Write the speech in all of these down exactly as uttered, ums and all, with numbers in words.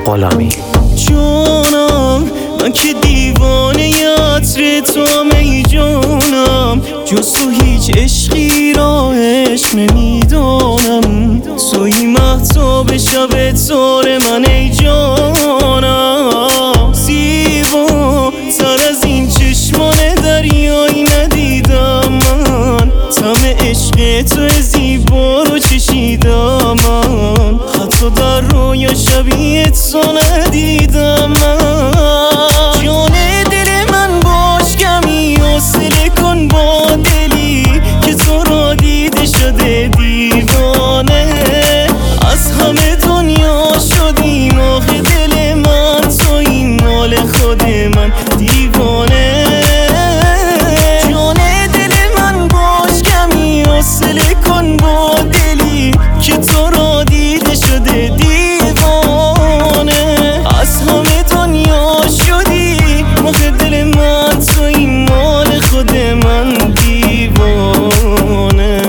غلامی. جانم من که دیوانه عطر توام ای جانم، جز تو هیچ عشقی را عشق نمیدانم. تویی مهتاب شب تار من ای جانم، زیبا تر از این چشمان دریایی ندیدم من. طعم عشق تو زیبا رو چشیدم من، حتی در رویا شبیه تو ندیدم من. جان دل من باش کمی حوصله کن با دلی که تو را دیده شده دیوانه. از همه دنیا شدیم آخه دل من تویی مال خود من دیوانه. جان دل من باش کمی حوصله کن با دلی که تو را دیده شده دیوانه. از همه دنیا شدی آخه دل من تویی مال خود من دیوانه.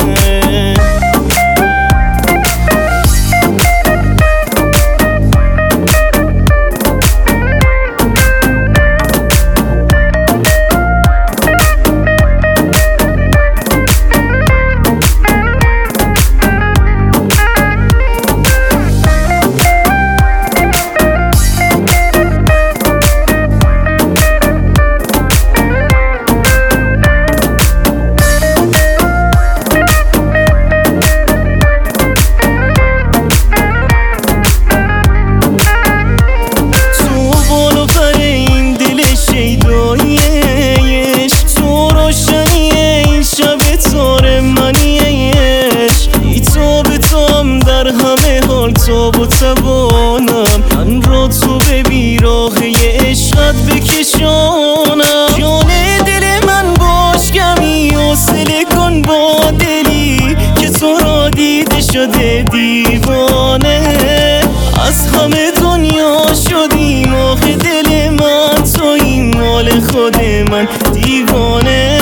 همه حال تو و توانم من را تو به بیراه عشقت بکشانم. جان دل من باش کمی حوصله کن با دلی که تو را دیده شده دیوانه. از همه دنیا شدیم آخه دل من تویی مال خود من دیوانه.